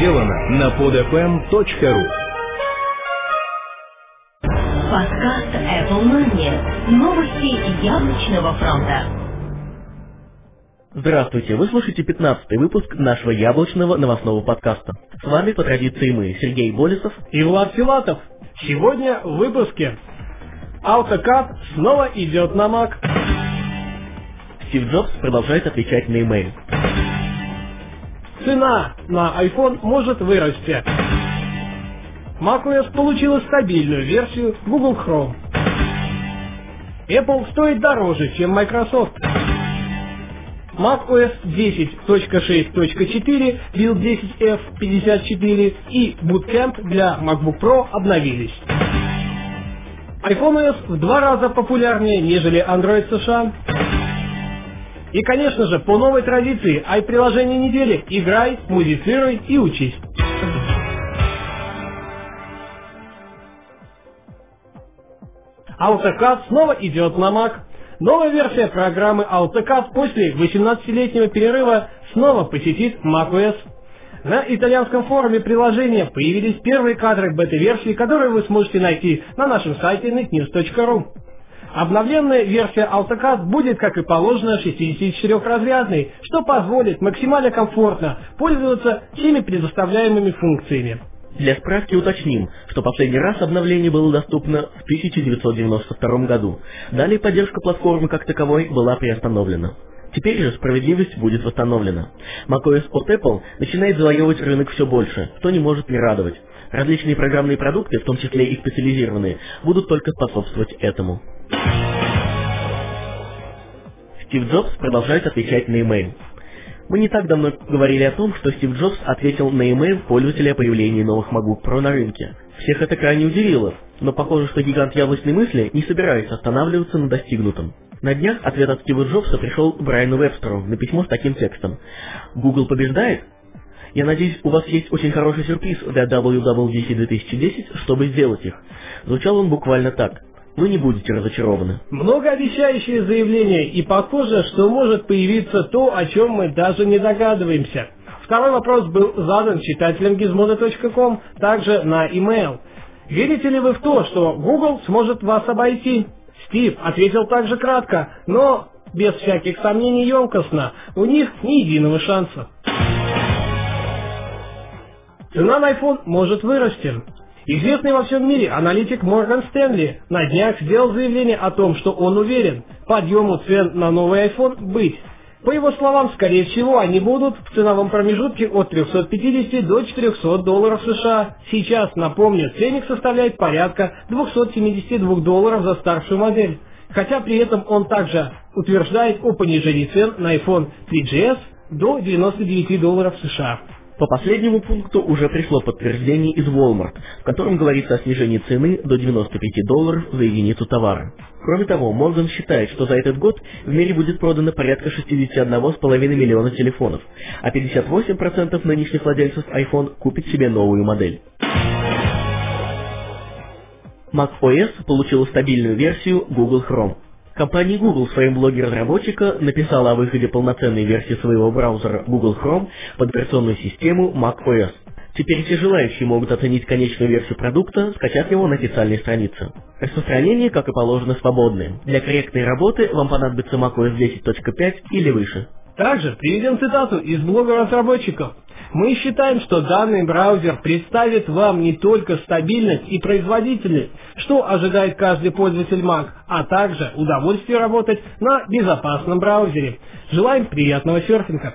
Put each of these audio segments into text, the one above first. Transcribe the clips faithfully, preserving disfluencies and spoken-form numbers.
сделано на под эф эм точка ру. Подкаст Apple Money. Новости яблочного фронта. Здравствуйте, вы слушаете пятнадцатый выпуск нашего яблочного новостного подкаста. С вами по традиции мы, Сергей Болесов и Влад Филатов. Сегодня в выпуске. AutoCAD снова идет на Mac. Стив Джобс продолжает отвечать на имейл. Цена на iPhone может вырасти. macOS получила стабильную версию Google Chrome. Apple стоит дороже, чем Microsoft. macOS десять точка шесть точка четыре, Build десять эф пятьдесят четыре и Bootcamp для MacBook Pro обновились. iPhone о эс в два раза популярнее, нежели Android США. И, конечно же, по новой традиции, i-приложение недели. Играй, музицируй и учись. AutoCAD снова идет на Mac. Новая версия программы AutoCAD после восемнадцатилетнего перерыва снова посетит macOS. На итальянском форуме приложения появились первые кадры бета-версии, которые вы сможете найти на нашем сайте нет ньюс точка ру. Обновленная версия AutoCAD будет, как и положено, шестидесятичетырёхразрядной, что позволит максимально комфортно пользоваться всеми предоставляемыми функциями. Для справки уточним, что последний раз обновление было доступно в тысяча девятьсот девяносто втором году. Далее поддержка платформы как таковой была приостановлена. Теперь же справедливость будет восстановлена. macOS от Apple начинает завоевывать рынок все больше, что не может не радовать. Различные программные продукты, в том числе и специализированные, будут только способствовать этому. Стив Джобс продолжает отвечать на имейл. Мы не так давно говорили о том, что Стив Джобс ответил на имейл пользователя о появлении новых MacBook Pro на рынке. Всех это крайне удивило, но похоже, что гигант яблочной мысли не собирается останавливаться на достигнутом. На днях ответ от Стива Джобса пришел Брайану Вебстеру на письмо с таким текстом. «Google побеждает? Я надеюсь, у вас есть очень хороший сюрприз для дабл ю дабл ю ди си две тысячи десять, чтобы сделать их». Звучал он буквально так. Вы не будете разочарованы. Многообещающее заявление, и похоже, что может появиться то, о чем мы даже не догадываемся. Второй вопрос был задан читателям гизмодо точка ком, также на имейл. Верите ли вы в то, что Google сможет вас обойти? Стив ответил также кратко, но без всяких сомнений емкостно. У них ни единого шанса. Цена на iPhone может вырасти. Известный во всем мире аналитик Морган Стэнли на днях сделал заявление о том, что он уверен, подъему цен на новый iPhone быть. По его словам, скорее всего, они будут в ценовом промежутке от трехсот пятидесяти до четырехсот долларов США. Сейчас, напомню, ценник составляет порядка двухсот семидесяти двух долларов за старшую модель. Хотя при этом он также утверждает о понижении цен на iPhone три джи эс до девяноста девяти долларов США. По последнему пункту уже пришло подтверждение из Walmart, в котором говорится о снижении цены до девяноста пяти долларов за единицу товара. Кроме того, Морган считает, что за этот год в мире будет продано порядка шестьдесят один целых пять десятых миллиона телефонов, а пятьдесят восемь процентов нынешних владельцев iPhone купит себе новую модель. macOS получила стабильную версию Google Chrome. Компания Google в своем блоге разработчика написала о выходе полноценной версии своего браузера Google Chrome под операционную систему macOS. Теперь все желающие могут оценить конечную версию продукта, скачав его на официальной странице. Распространение, как и положено, свободное. Для корректной работы вам понадобится macOS десять точка пять или выше. Также приведем цитату из блога разработчиков. Мы считаем, что данный браузер представит вам не только стабильность и производительность, что ожидает каждый пользователь Mac, а также удовольствие работать на безопасном браузере. Желаем приятного серфинга.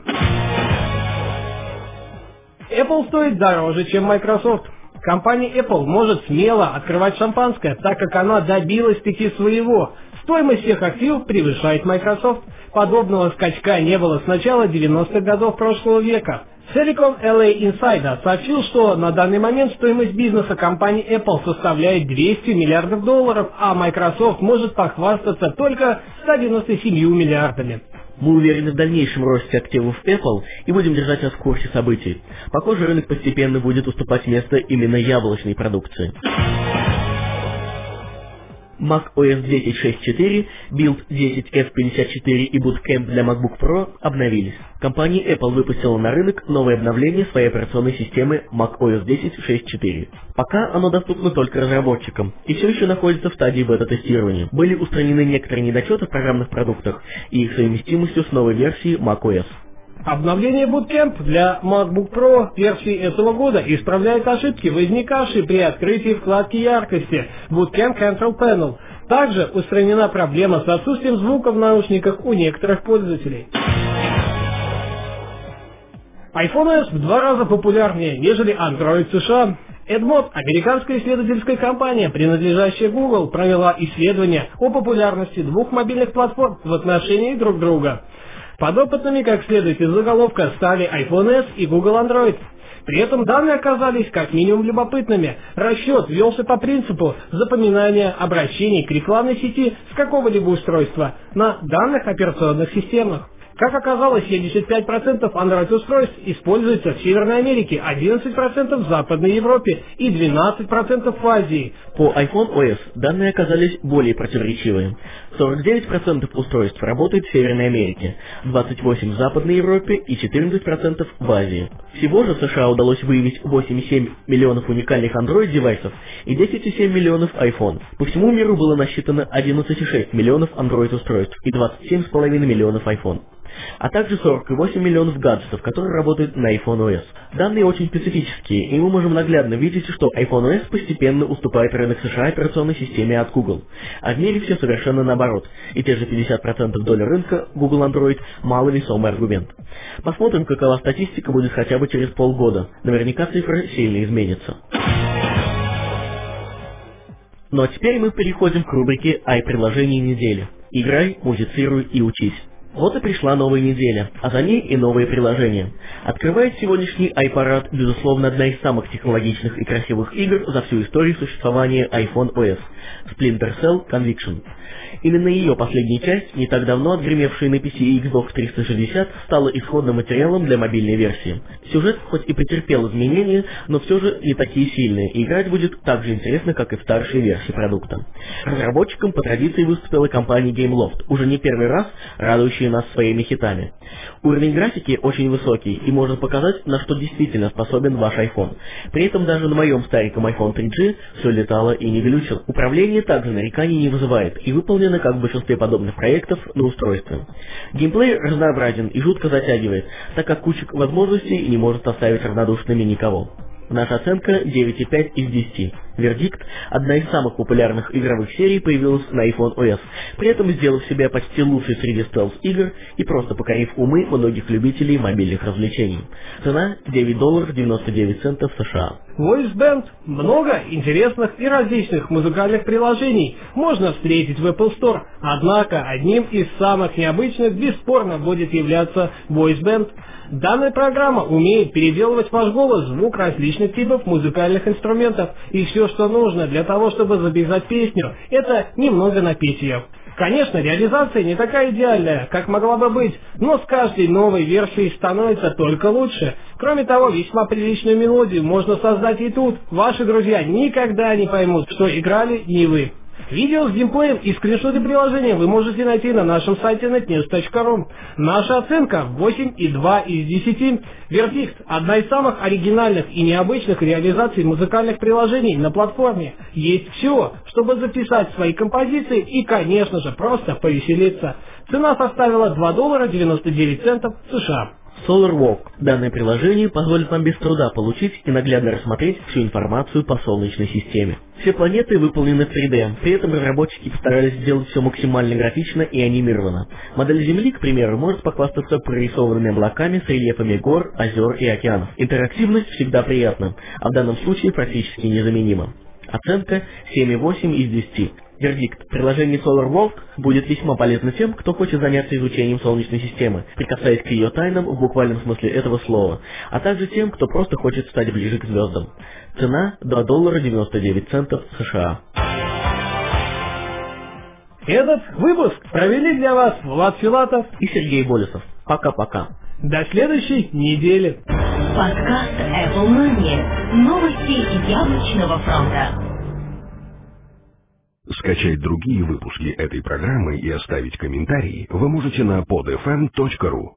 Apple стоит дороже, чем Microsoft. Компания Apple может смело открывать шампанское, так как она добилась таки своего. Стоимость всех активов превышает Microsoft. Подобного скачка не было с начала девяностых годов прошлого века. Silicon эл эй Insider сообщил, что на данный момент стоимость бизнеса компании Apple составляет двести миллиардов долларов, а Microsoft может похвастаться только ста девяноста семью миллиардами. Мы уверены в дальнейшем росте активов Apple и будем держать вас в курсе событий. Похоже, рынок постепенно будет уступать место именно яблочной продукции. macOS десять шесть четыре, Build десять эф пятьдесят четыре и Bootcamp для MacBook Pro обновились. Компания Apple выпустила на рынок новое обновление своей операционной системы macOS десять шесть четыре. Пока оно доступно только разработчикам и все еще находится в стадии бета-тестирования. Были устранены некоторые недочеты в программных продуктах и их совместимостью с новой версией macOS. Обновление Bootcamp для MacBook Pro версии этого года исправляет ошибки, возникавшие при открытии вкладки яркости Bootcamp Control Panel. Также устранена проблема с отсутствием звука в наушниках у некоторых пользователей. iPhone в два раза популярнее, нежели Android США. Эдмод, американская исследовательская компания, принадлежащая Google, провела исследование о популярности двух мобильных платформ в отношении друг друга. Подопытными, как следует из заголовка, стали iPhone эс и Google Android. При этом данные оказались как минимум любопытными. Расчет велся по принципу запоминания обращений к рекламной сети с какого-либо устройства на данных операционных системах. Как оказалось, семьдесят пять процентов Android-устройств используются в Северной Америке, одиннадцать процентов в Западной Европе и двенадцать процентов в Азии. По iPhone о эс данные оказались более противоречивыми. сорок девять процентов устройств работают в Северной Америке, двадцать восемь процентов в Западной Европе и четырнадцать процентов в Азии. Всего же США удалось выявить восемь целых семь десятых миллионов уникальных Android-девайсов и десять целых семь десятых миллионов iPhone. По всему миру было насчитано одиннадцать целых шесть десятых миллионов Android-устройств и двадцать семь целых пять десятых миллионов iPhone, а также сорок восемь миллионов гаджетов, которые работают на iPhone о эс. Данные очень специфические, и мы можем наглядно видеть, что iPhone о эс постепенно уступает рынок США операционной системе от Google. А в мире все совершенно наоборот, и те же пятьдесят процентов доли рынка Google Android – маловесомый аргумент. Посмотрим, какова статистика будет хотя бы через полгода. Наверняка цифры сильно изменятся. Ну а теперь мы переходим к рубрике «Ай-приложение недели». Играй, музицируй и учись. Вот и пришла новая неделя, а за ней и новые приложения. Открывает сегодняшний iParade, безусловно, одна из самых технологичных и красивых игр за всю историю существования iPhone о эс – Splinter Cell Conviction. Именно ее последняя часть, не так давно отгремевшая на пи си и Xbox триста шестьдесят, стала исходным материалом для мобильной версии. Сюжет хоть и претерпел изменения, но все же не такие сильные, и играть будет так же интересно, как и в старшей версии продукта. Разработчиком по традиции выступила компания Gameloft, уже не первый раз радующая нас своими хитами. Уровень графики очень высокий и может показать, на что действительно способен ваш iPhone. При этом даже на моем стареньком iPhone три джи все летало и не глючило. Управление также нареканий не вызывает и выполнено, как в большинстве подобных проектов, на устройстве. Геймплей разнообразен и жутко затягивает, так как кучек возможностей не может оставить равнодушными никого. Наша оценка девять целых пять из десяти. Вердикт – одна из самых популярных игровых серий появилась на iPhone о эс, при этом сделав себя почти лучшей среди стелс-игр и просто покорив умы многих любителей мобильных развлечений. Цена – девять долларов девяносто девять центов США. Voice Band. Много интересных и различных музыкальных приложений можно встретить в Apple Store, однако одним из самых необычных бесспорно будет являться Voice Band. Данная программа умеет переделывать ваш голос в звук различных типов музыкальных инструментов, и все, что нужно для того, чтобы записать песню, это немного напеть ее. Конечно, реализация не такая идеальная, как могла бы быть, но с каждой новой версией становится только лучше. Кроме того, весьма приличную мелодию можно создать и тут. Ваши друзья никогда не поймут, что играли не вы. Видео с геймплеем и скриншоты приложения вы можете найти на нашем сайте netnews точка ру. Наша оценка восемь целых два из десяти. Вердикт – одна из самых оригинальных и необычных реализаций музыкальных приложений на платформе. Есть все, чтобы записать свои композиции и, конечно же, просто повеселиться. Цена составила два доллара девяносто девять центов США. SolarWalk. Данное приложение позволит вам без труда получить и наглядно рассмотреть всю информацию по Солнечной системе. Все планеты выполнены в три дэ, при этом разработчики постарались сделать все максимально графично и анимировано. Модель Земли, к примеру, может похвастаться прорисованными облаками с рельефами гор, озер и океанов. Интерактивность всегда приятна, а в данном случае практически незаменима. Оценка семь целых восемь из десяти. Вердикт. Приложение SolarWalk будет весьма полезно тем, кто хочет заняться изучением Солнечной системы, прикасаясь к ее тайнам в буквальном смысле этого слова, а также тем, кто просто хочет стать ближе к звездам. Цена – два доллара девяносто девять центов США. Этот выпуск провели для вас Влад Филатов и Сергей Болесов. Пока-пока. До следующей недели. Подкаст Apple Money. Новости яблочного фронта. Скачать другие выпуски этой программы и оставить комментарии вы можете на под эф эм точка ру.